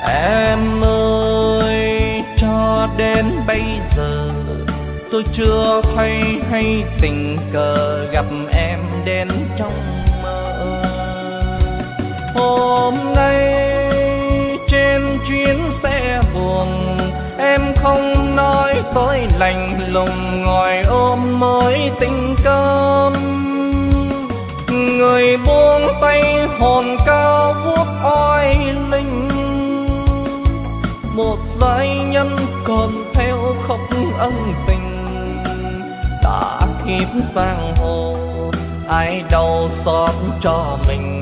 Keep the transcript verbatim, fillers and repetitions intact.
Em ơi, cho đến bây giờ tôi chưa thấy hay tình cờ gặp em đến trong mơ. Hôm nay trên chuyến xe buồn, em không nói tôi lạnh lùng ngồi ôm mối tình cơm. Người buông tay hồn cao vuốt oai linh, một giai nhân còn theo khóc ân tình. Đã kiếp giang hồ ai đau xót cho mình,